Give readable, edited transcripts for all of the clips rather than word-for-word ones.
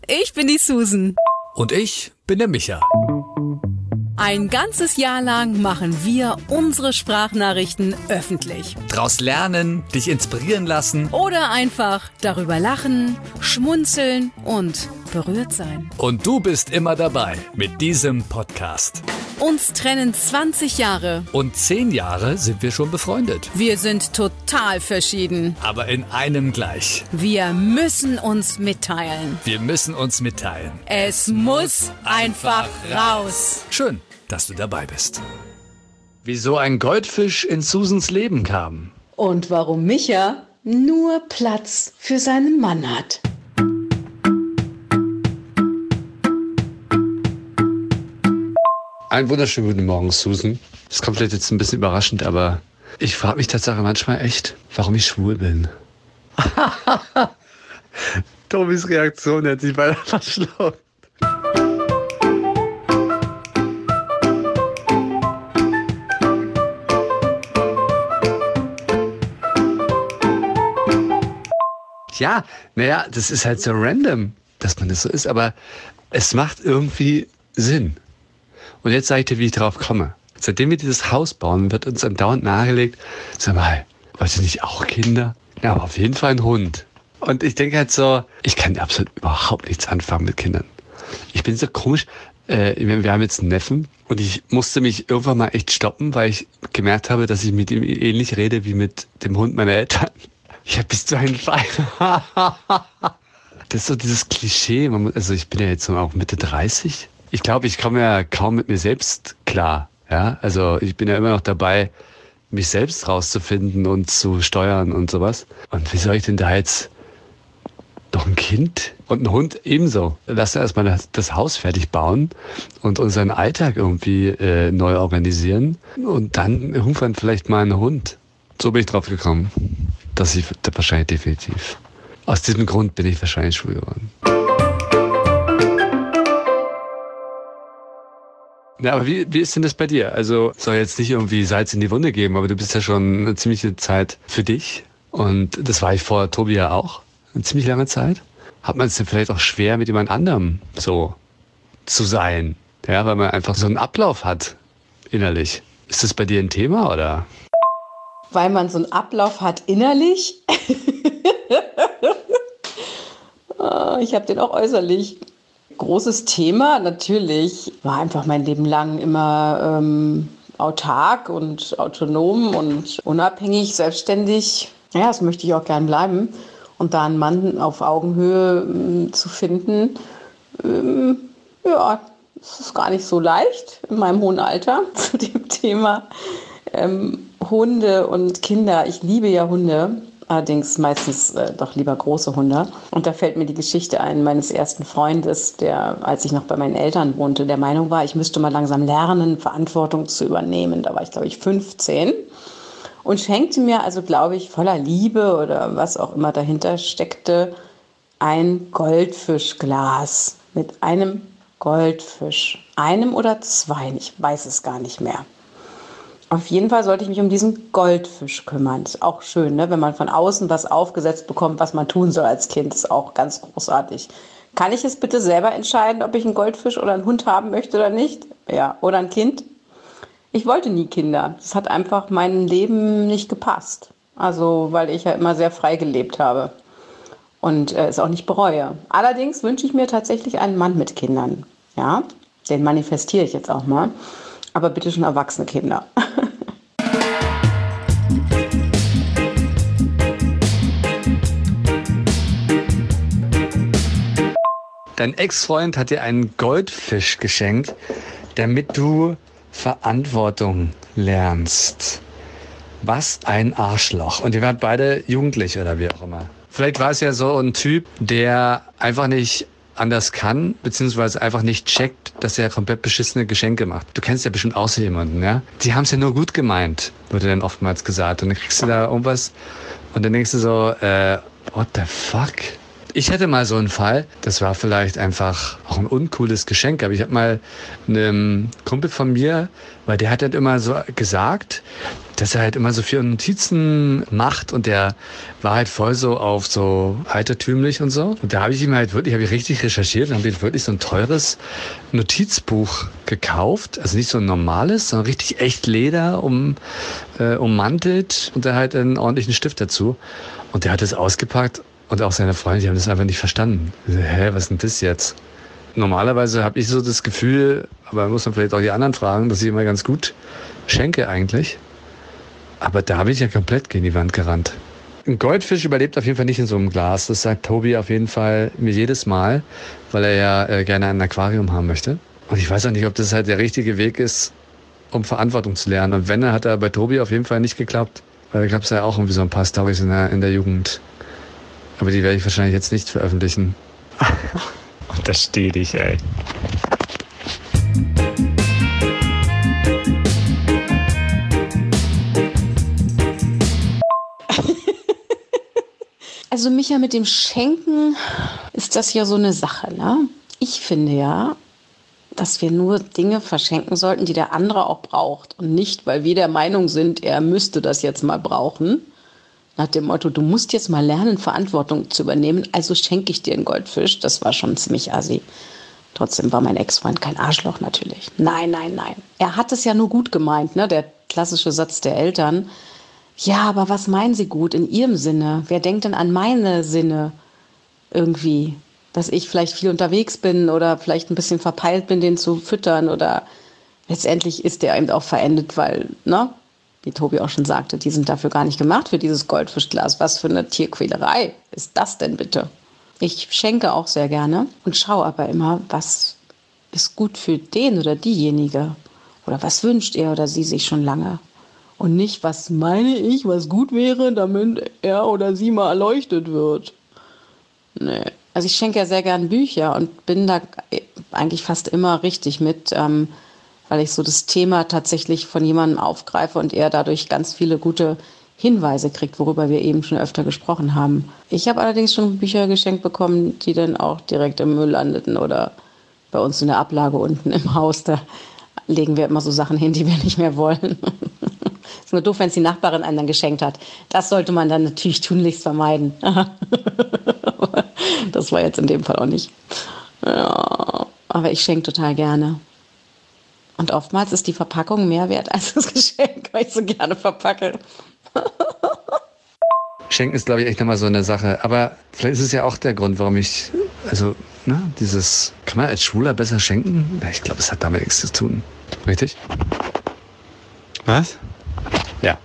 ich bin die Susan. Und ich bin der Micha. Ein ganzes Jahr lang machen wir unsere Sprachnachrichten öffentlich. Draus lernen, dich inspirieren lassen. Oder einfach darüber lachen, schmunzeln und berührt sein. Und du bist immer dabei mit diesem Podcast. Uns trennen 20 Jahre. Und 10 Jahre sind wir schon befreundet. Wir sind total verschieden. Aber in einem gleich. Wir müssen uns mitteilen. Wir müssen uns mitteilen. Es muss einfach raus. Schön, dass du dabei bist. Wieso ein Goldfisch in Susans Leben kam. Und warum Micha nur Platz für seinen Mann hat. Einen wunderschönen guten Morgen, Susan. Das kommt vielleicht jetzt ein bisschen überraschend, aber ich frage mich tatsächlich manchmal echt, warum ich schwul bin. Tobis Reaktion hat sich beinahe verschluckt. Ja, naja, das ist halt so random, dass man das so ist, aber es macht irgendwie Sinn. Und jetzt sage ich dir, wie ich drauf komme. Seitdem wir dieses Haus bauen, wird uns andauernd nahegelegt, sag mal, wollt ihr nicht auch Kinder? Ja, aber auf jeden Fall ein Hund. Und ich denke halt so, ich kann absolut überhaupt nichts anfangen mit Kindern. Ich bin so komisch, wir haben jetzt einen Neffen und ich musste mich irgendwann mal echt stoppen, weil ich gemerkt habe, dass ich mit ihm ähnlich rede wie mit dem Hund meiner Eltern. Ja, bist du ein Fein? Das ist so dieses Klischee, also ich bin ja jetzt so auch Mitte 30. Ich glaube, ich komme ja kaum mit mir selbst klar. Ja, also ich bin ja immer noch dabei, mich selbst rauszufinden und zu steuern und sowas. Und wie soll ich denn da jetzt noch ein Kind und einen Hund ebenso? Lass erstmal das Haus fertig bauen und unseren Alltag irgendwie neu organisieren und dann irgendwann vielleicht mal einen Hund. So bin ich drauf gekommen, dass ich wahrscheinlich definitiv. Aus diesem Grund bin ich wahrscheinlich schwul geworden. Ja, aber wie ist denn das bei dir? Also soll jetzt nicht irgendwie Salz in die Wunde geben, aber du bist ja schon eine ziemliche Zeit für dich. Und das war ich vor Tobi ja auch, eine ziemlich lange Zeit. Hat man es denn vielleicht auch schwer, mit jemand anderem so zu sein? Ja, weil man einfach so einen Ablauf hat innerlich. Ist das bei dir ein Thema, oder? Weil man so einen Ablauf hat innerlich? Ich habe den auch äußerlich. Großes Thema, natürlich. War einfach mein Leben lang immer autark und autonom und unabhängig, selbstständig. Ja, das möchte ich auch gern bleiben. Und da einen Mann auf Augenhöhe zu finden, ja, das ist gar nicht so leicht in meinem hohen Alter zu dem Thema Hunde und Kinder. Ich liebe ja Hunde. Allerdings meistens doch lieber große Hunde. Und da fällt mir die Geschichte ein meines ersten Freundes, der, als ich noch bei meinen Eltern wohnte, der Meinung war, ich müsste mal langsam lernen, Verantwortung zu übernehmen. Da war ich, glaube ich, 15. Und schenkte mir also, glaube ich, voller Liebe oder was auch immer dahinter steckte, ein Goldfischglas mit einem Goldfisch. Einem oder zwei, ich weiß es gar nicht mehr. Auf jeden Fall sollte ich mich um diesen Goldfisch kümmern. Ist auch schön, ne? Wenn man von außen was aufgesetzt bekommt, was man tun soll als Kind. Ist auch ganz großartig. Kann ich es bitte selber entscheiden, ob ich einen Goldfisch oder einen Hund haben möchte oder nicht? Ja, oder ein Kind? Ich wollte nie Kinder. Das hat einfach meinem Leben nicht gepasst. Also, weil ich ja immer sehr frei gelebt habe und es auch nicht bereue. Allerdings wünsche ich mir tatsächlich einen Mann mit Kindern. Ja, den manifestiere ich jetzt auch mal. Aber bitte schon erwachsene Kinder. Dein Ex-Freund hat dir einen Goldfisch geschenkt, damit du Verantwortung lernst. Was ein Arschloch. Und ihr wart beide jugendlich oder wie auch immer. Vielleicht war es ja so ein Typ, der einfach nicht anders kann, beziehungsweise einfach nicht checkt, dass er komplett beschissene Geschenke macht. Du kennst ja bestimmt auch so jemanden, ja? Die haben es ja nur gut gemeint, wurde dann oftmals gesagt. Und dann kriegst du da irgendwas und dann denkst du so, what the fuck? Ich hatte mal so einen Fall, das war vielleicht einfach auch ein uncooles Geschenk, aber ich habe mal einem Kumpel von mir, weil der hat dann immer so gesagt, dass er halt immer so viele Notizen macht und der war halt voll so auf so altertümlich und so. Und da habe ich ihm halt wirklich, habe ich richtig recherchiert und habe ihm wirklich so ein teures Notizbuch gekauft. Also nicht so ein normales, sondern richtig echt Leder ummantelt und da halt einen ordentlichen Stift dazu. Und der hat es ausgepackt und auch seine Freunde, die haben das einfach nicht verstanden. So, was ist denn das jetzt? Normalerweise habe ich so das Gefühl, aber muss man vielleicht auch die anderen fragen, dass ich immer ganz gut schenke eigentlich. Aber da bin ich ja komplett gegen die Wand gerannt. Ein Goldfisch überlebt auf jeden Fall nicht in so einem Glas. Das sagt Tobi auf jeden Fall mir jedes Mal, weil er ja gerne ein Aquarium haben möchte. Und ich weiß auch nicht, ob das halt der richtige Weg ist, um Verantwortung zu lernen. Und wenn, hat er bei Tobi auf jeden Fall nicht geklappt. Weil da gab es ja auch irgendwie so ein paar Storys in der Jugend. Aber die werde ich wahrscheinlich jetzt nicht veröffentlichen. Untersteh dich, ey. Also Micha, mit dem Schenken ist das ja so eine Sache, ne? Ich finde ja, dass wir nur Dinge verschenken sollten, die der andere auch braucht. Und nicht, weil wir der Meinung sind, er müsste das jetzt mal brauchen. Nach dem Motto, du musst jetzt mal lernen, Verantwortung zu übernehmen, also schenke ich dir einen Goldfisch. Das war schon ziemlich assi. Trotzdem war mein Ex-Freund kein Arschloch natürlich. Nein. Er hat es ja nur gut gemeint, ne? Der klassische Satz der Eltern. Ja, aber was meinen Sie gut in Ihrem Sinne? Wer denkt denn an meine Sinne irgendwie? Dass ich vielleicht viel unterwegs bin oder vielleicht ein bisschen verpeilt bin, den zu füttern oder letztendlich ist der eben auch verendet, weil, ne? Wie Tobi auch schon sagte, die sind dafür gar nicht gemacht für dieses Goldfischglas. Was für eine Tierquälerei ist das denn bitte? Ich schenke auch sehr gerne und schaue aber immer, was ist gut für den oder diejenige. Oder was wünscht er oder sie sich schon lange. Und nicht, was meine ich, was gut wäre, damit er oder sie mal erleuchtet wird. Nee. Also ich schenke ja sehr gern Bücher und bin da eigentlich fast immer richtig mit, weil ich so das Thema tatsächlich von jemandem aufgreife und er dadurch ganz viele gute Hinweise kriegt, worüber wir eben schon öfter gesprochen haben. Ich habe allerdings schon Bücher geschenkt bekommen, die dann auch direkt im Müll landeten oder bei uns in der Ablage unten im Haus. Da legen wir immer so Sachen hin, die wir nicht mehr wollen. Ist nur doof, wenn es die Nachbarin einem dann geschenkt hat. Das sollte man dann natürlich tunlichst vermeiden. Das war jetzt in dem Fall auch nicht. Ja, aber ich schenke total gerne. Und oftmals ist die Verpackung mehr wert als das Geschenk, weil ich so gerne verpacke. Schenken ist, glaube ich, echt nochmal so eine Sache. Aber vielleicht ist es ja auch der Grund, warum ich, kann man als Schwuler besser schenken? Ich glaube, es hat damit nichts zu tun. Richtig? Was? Ja.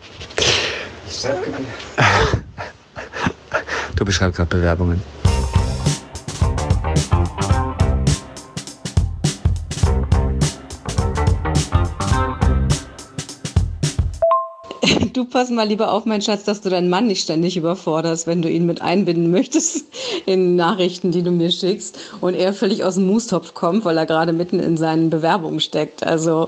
Du beschreibst gerade Bewerbungen. Du pass mal lieber auf, mein Schatz, dass du deinen Mann nicht ständig überforderst, wenn du ihn mit einbinden möchtest in Nachrichten, die du mir schickst und er völlig aus dem Mustopf kommt, weil er gerade mitten in seinen Bewerbungen steckt. Also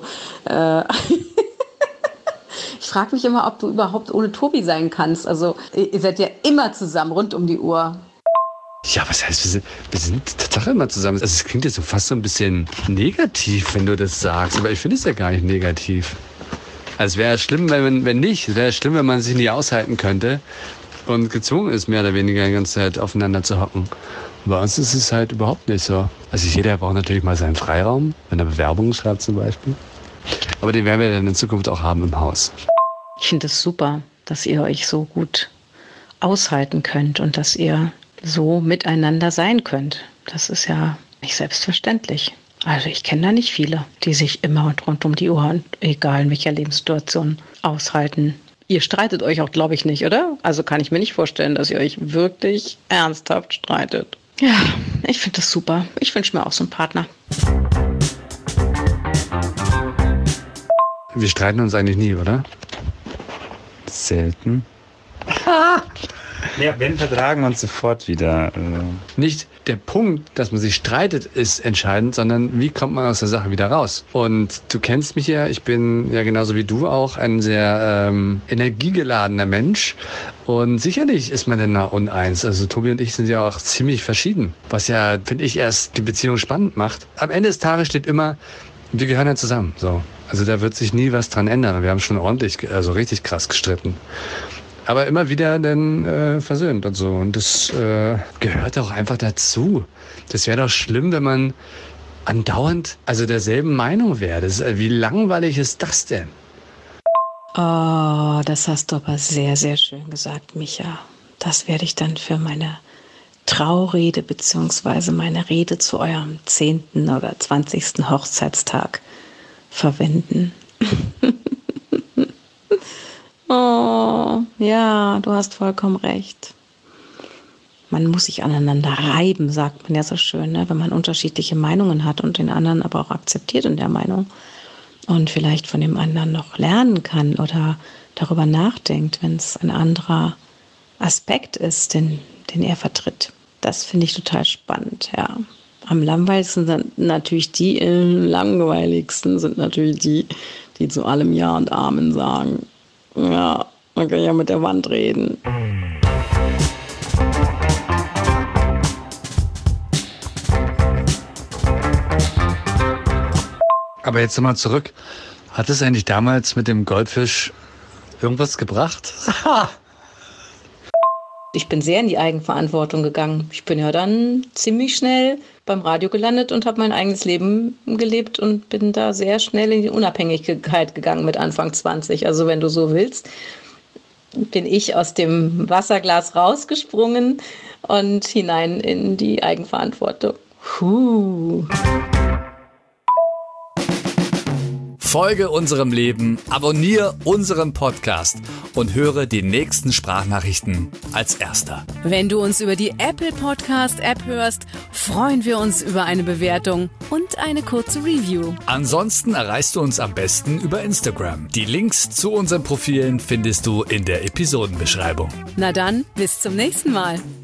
ich frage mich immer, ob du überhaupt ohne Tobi sein kannst. Also ihr seid ja immer zusammen, rund um die Uhr. Ja, was heißt, wir sind Tatsache immer zusammen. Also es klingt jetzt so fast so ein bisschen negativ, wenn du das sagst, aber ich finde es ja gar nicht negativ. Also es wäre schlimm, wenn nicht. Es wäre schlimm, wenn man sich nie aushalten könnte und gezwungen ist, mehr oder weniger die ganze Zeit aufeinander zu hocken. Bei uns ist es halt überhaupt nicht so. Also jeder braucht natürlich mal seinen Freiraum, wenn er Bewerbungen schreibt zum Beispiel. Aber den werden wir dann in Zukunft auch haben im Haus. Ich finde es super, dass ihr euch so gut aushalten könnt und dass ihr so miteinander sein könnt. Das ist ja nicht selbstverständlich. Also ich kenne da nicht viele, die sich immer und rund um die Uhr, egal in welcher Lebenssituation, aushalten. Ihr streitet euch auch, glaube ich, nicht, oder? Also kann ich mir nicht vorstellen, dass ihr euch wirklich ernsthaft streitet. Ja, ich finde das super. Ich wünsche mir auch so einen Partner. Wir streiten uns eigentlich nie, oder? Selten. Ja, wenn vertragen uns sofort wieder. Nicht der Punkt, dass man sich streitet, ist entscheidend, sondern wie kommt man aus der Sache wieder raus? Und du kennst mich ja, ich bin ja genauso wie du auch ein sehr energiegeladener Mensch. Und sicherlich ist man dann uneins. Also Tobi und ich sind ja auch ziemlich verschieden, was ja, finde ich, erst die Beziehung spannend macht. Am Ende des Tages steht immer, wir gehören ja zusammen. So. Also da wird sich nie was dran ändern. Wir haben schon richtig krass gestritten. Aber immer wieder dann versöhnt und so. Und das gehört auch einfach dazu. Das wäre doch schlimm, wenn man andauernd derselben Meinung wäre. Wie langweilig ist das denn? Oh, das hast du aber sehr, sehr schön gesagt, Micha. Das werde ich dann für meine Traurede bzw. meine Rede zu eurem 10. oder 20. Hochzeitstag verwenden. Oh, ja, du hast vollkommen recht. Man muss sich aneinander reiben, sagt man ja so schön, ne? Wenn man unterschiedliche Meinungen hat und den anderen aber auch akzeptiert in der Meinung und vielleicht von dem anderen noch lernen kann oder darüber nachdenkt, wenn es ein anderer Aspekt ist, den er vertritt. Das finde ich total spannend, ja. Am langweiligsten sind natürlich die die zu allem Ja und Amen sagen. Ja, man kann ja mit der Wand reden. Aber jetzt nochmal zurück. Hat es eigentlich damals mit dem Goldfisch irgendwas gebracht? Ich bin sehr in die Eigenverantwortung gegangen. Ich bin ja dann ziemlich schnell beim Radio gelandet und habe mein eigenes Leben gelebt und bin da sehr schnell in die Unabhängigkeit gegangen mit Anfang 20. Also wenn du so willst, bin ich aus dem Wasserglas rausgesprungen und hinein in die Eigenverantwortung. Folge unserem Leben, abonniere unseren Podcast und höre die nächsten Sprachnachrichten als Erster. Wenn du uns über die Apple Podcast App hörst, freuen wir uns über eine Bewertung und eine kurze Review. Ansonsten erreichst du uns am besten über Instagram. Die Links zu unseren Profilen findest du in der Episodenbeschreibung. Na dann, bis zum nächsten Mal.